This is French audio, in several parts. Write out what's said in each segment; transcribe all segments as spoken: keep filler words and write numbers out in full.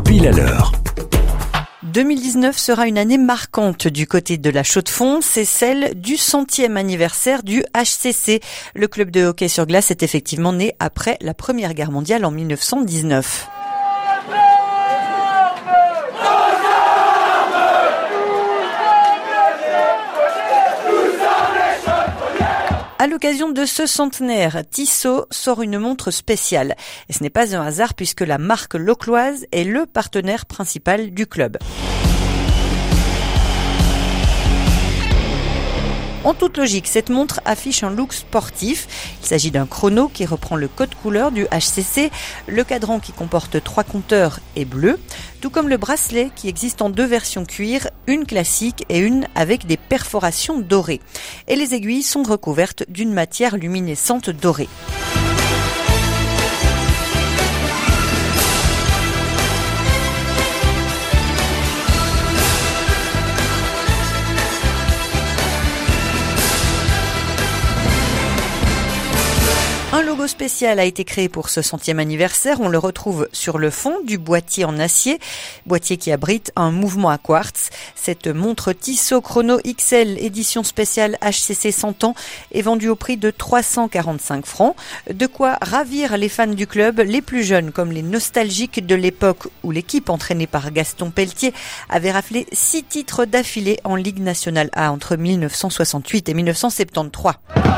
Pile à l'heure. deux mille dix-neuf sera une année marquante du côté de la Chaux-de-Fonds, c'est celle du centième anniversaire du H C C. Le club de hockey sur glace est effectivement né après la Première Guerre mondiale en mille neuf cent dix-neuf. À l'occasion de ce centenaire, Tissot sort une montre spéciale. Et ce n'est pas un hasard puisque la marque locloise est le partenaire principal du club. En toute logique, cette montre affiche un look sportif. Il s'agit d'un chrono qui reprend le code couleur du H C C. Le cadran qui comporte trois compteurs est bleu, tout comme le bracelet qui existe en deux versions cuir, une classique et une avec des perforations dorées. Et les aiguilles sont recouvertes d'une matière luminescente dorée. Un logo spécial a été créé pour ce centième anniversaire. On le retrouve sur le fond du boîtier en acier, boîtier qui abrite un mouvement à quartz. Cette montre Tissot Chrono X L édition spéciale H C C cent ans est vendue au prix de trois cent quarante-cinq francs. De quoi ravir les fans du club, les plus jeunes comme les nostalgiques de l'époque où l'équipe entraînée par Gaston Pelletier avait raflé six titres d'affilée en Ligue nationale A entre mille neuf cent soixante-huit et mille neuf cent soixante-treize.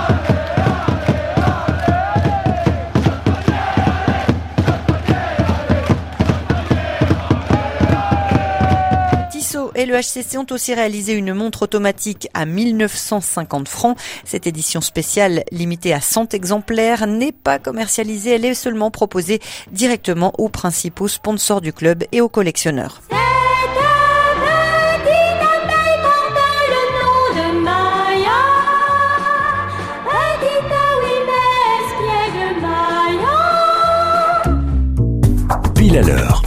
Et le H C C ont aussi réalisé une montre automatique à mille neuf cent cinquante francs. Cette édition spéciale, limitée à cent exemplaires, n'est pas commercialisée. Elle est seulement proposée directement aux principaux sponsors du club et aux collectionneurs. Pile à l'heure.